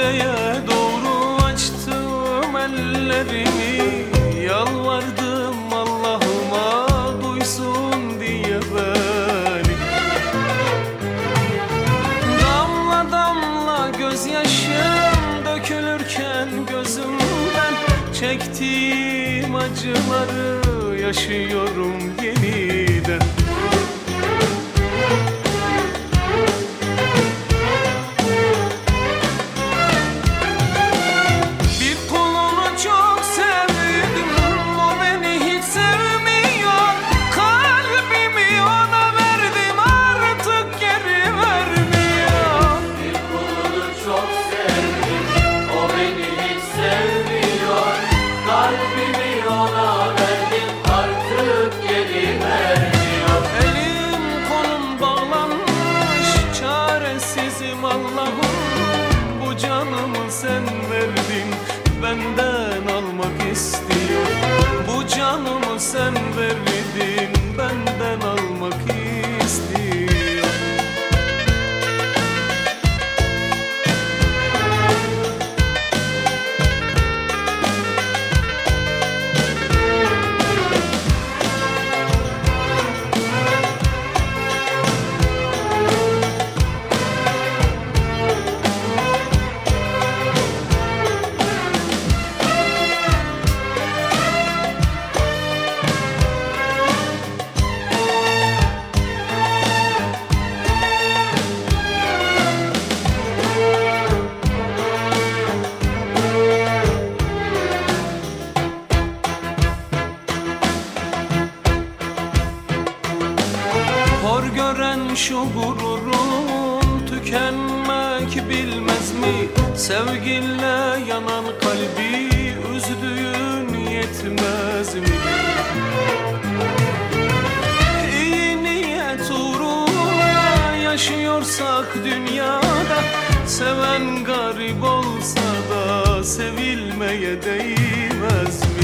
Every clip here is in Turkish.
Kıbleye doğru açtım ellerimi, yalvardım Allah'ıma duysun diye beni. Damla damla gözyaşım dökülürken gözümden, çektiğim acıları yaşıyorum yeniden. Allah'ım, bu canımı sen verdin, benden almak istiyor. Bu canımı sen verdin, benden almak istiyor. Hor gören şu gururun tükenmek bilmez mi? Sevginle yanan kalbi üzdüğün yetmez mi? İyi niyet uğruna yaşıyorsak dünyada, seven garip olsa da sevilmeye değmez mi?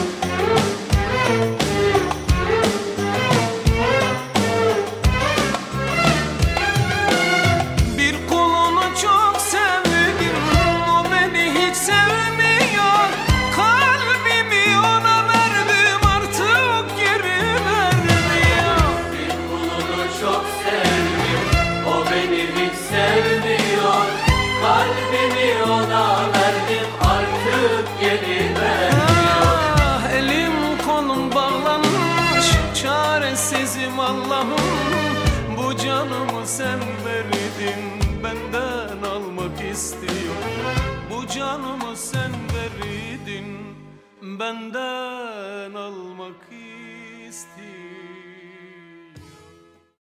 Kalbimi ona verdim, artık geri vermiyor. Elim kolum bağlanmış, çaresizim Allah'ım. Bu canımı sen verdin, benden almak istiyor. Bu canımı sen verdin, benden almak istiyor.